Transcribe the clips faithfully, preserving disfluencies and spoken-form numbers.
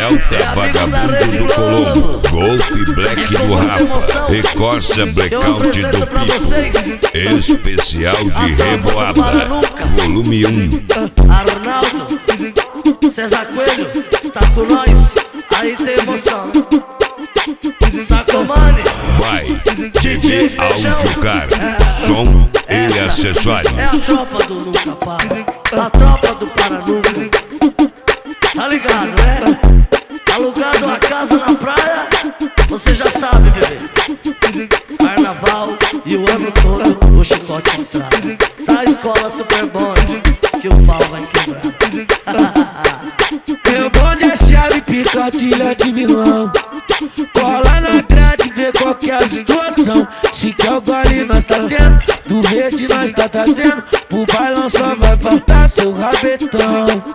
Delta Vagabundo do Colombo, Golf Black do Rafa e Corsa Blackout do Pico. Especial de Reboaba, volume um. Arnaldo, César Coelho, está com nós, aí tem emoção. Sacomani, Vai, D J Audiocar, som e acessórios. é a tropa do Nunca Para, a tropa do Para Nunca. Tá ligado, né? Alugado a casa na praia, você já sabe, bebê. Carnaval e o ano todo o chicote estraga. Da escola Super Bonde, que o pau vai quebrar. Meu bonde é chave, picatilha de vilão. Cola na grade, vê qual que é a situação. Se quer o gole nós tá tendo, do verde nós tá trazendo. Pro bailão só vai faltar seu rabetão.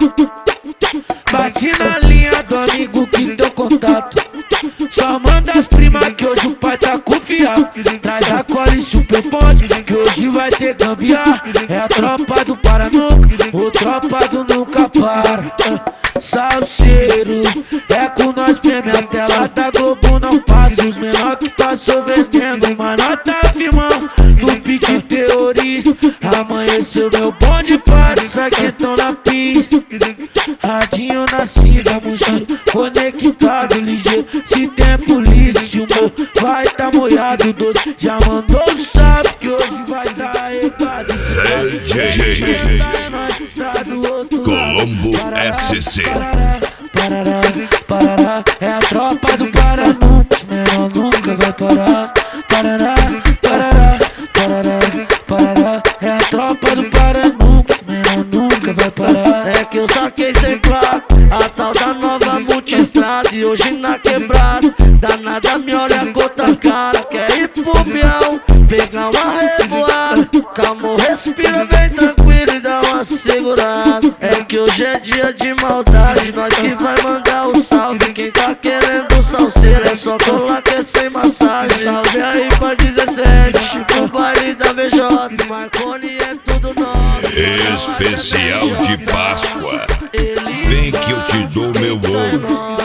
Bate na linha do amigo que deu contato. Só manda as primas que hoje o pai tá confiado. Traz a cola e super bonde, que hoje vai ter gambiarra. É a tropa do Para Nunca, o tropa do Nunca Para. Salseiro, é com nós mesmo, a tela da Globo não passa. Os menor que passou vendendo uma nota firmão no pique terrorista. Amanheceu meu bonde para, isso aqui tão na pista. Radinho na cinta, mochila, conectado ligeiro. Se tem polícia, o meu vai tá molhado. Doce já mandou o salve que hoje vai dar recado. D J Colombo S C. Parará, parará, é a tropa do Para Nunca, os menor nunca vai parar. Parará, parará, parará, parará, é a tropa do Para Nunca, os menor nunca vai parar. É que eu saquei sem placa, a tal da nova multistrada. E hoje na quebrada, danada me olha com outra cara. Quer ir pro bião, pegar uma revoada. Calma, respira bem tranquilo e dá uma segurada. É que hoje é dia de maldade, nós que vai mandar o salve. Quem tá querendo salseiro é só colar que é sem massagem. Salve aí pra dezessete, pro baile da V J. Marconi é tudo nosso. Especial de Páscoa. Vem que eu te dou meu ovo.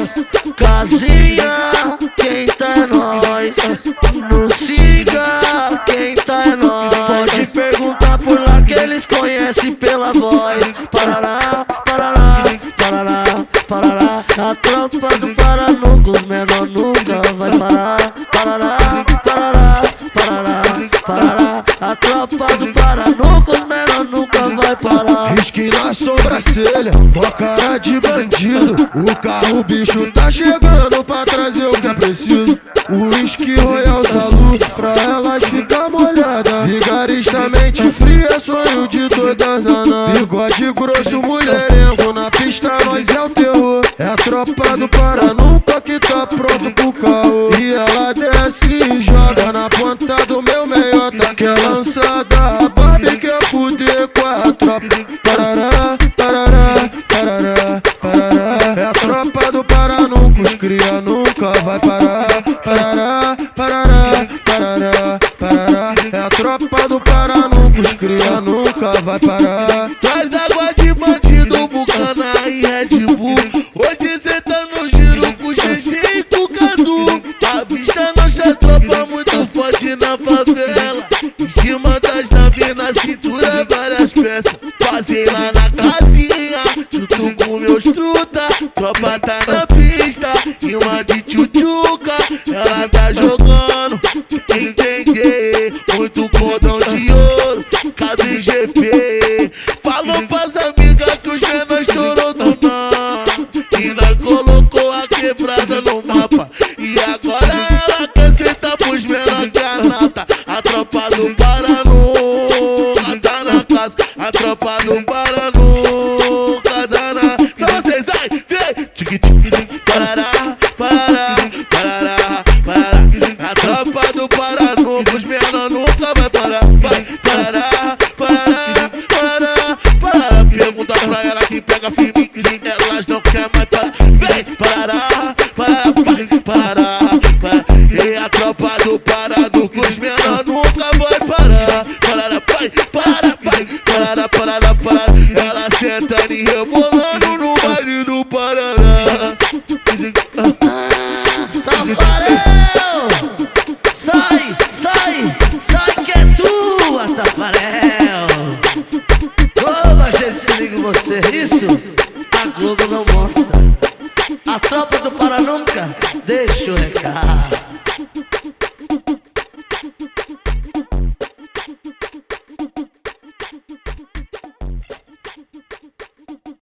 Casinha, quem tá é nós. Não siga, quem tá é nós. Pode perguntar por lá que eles conhecem pela voz. Parará, parará, parará, parará. A tropa do Para Nunca, os menor nunca vai parar. Parará, parará, parará, parará. A tropa do Para Nunca, os menor nunca vai parar. Risque na sobrancelha, mó cara de bandido. O carro, o bicho tá chegando pra trazer o que é preciso. O whisky Royal Salute, pra elas ficar molhada. Vigaristamente fria, sonho de todas danas. Bigode grosso, mulherengo, na pista nós é o terror. É a tropa do Para Nunca que tá pronto pro caô. E ela desce e joga na ponta do meu meiota. Quer lançada, a Barbie quer fuder com a tropa. Parará, parará, parará, parará. É a tropa do Para Nunca, os cria nunca vai parar. Parará, parará, parará, parará. É a tropa do Para Nunca, os cria nunca vai parar. Traz água de bandido, Bucana e Red Bull. Hoje cê tá no giro com o G G e com o Cadu. A vista nossa tropa muito forte na favela. Em cima das naves, na cintura várias peças. Passei lá na casinha, junto com meus truta. Tropa tá na pista, rima de tchutchuca. Ela tá jogando, entender. Muito cordão de ouro, cadê G P? Falou pras amigas que os menores estourou do não. Ainda colocou a quebrada no mapa. E agora ela quer sentar pros menores que a nata. A tropa do Para Nunca tá na casa. A tropa do Para Nunca tá na... Só vocês, ai, vem! Tique, tique, tique, parará, parará, parará, parará. A tropa do Para Nunca, os menores nunca vai parar. Vai, parará, parará, parará, parará. Pergunta pra ela que pega firme, que elas não querem mais parar. Vem, parará, parará, vai, parará, parará. E a tropa do Para Nunca, os menores nunca vai parar. Parará, vai, parará, vai, parará, parará, parará. Ela senta e rebolando no baile do Paraná. você. Isso a Globo não mostra. A tropa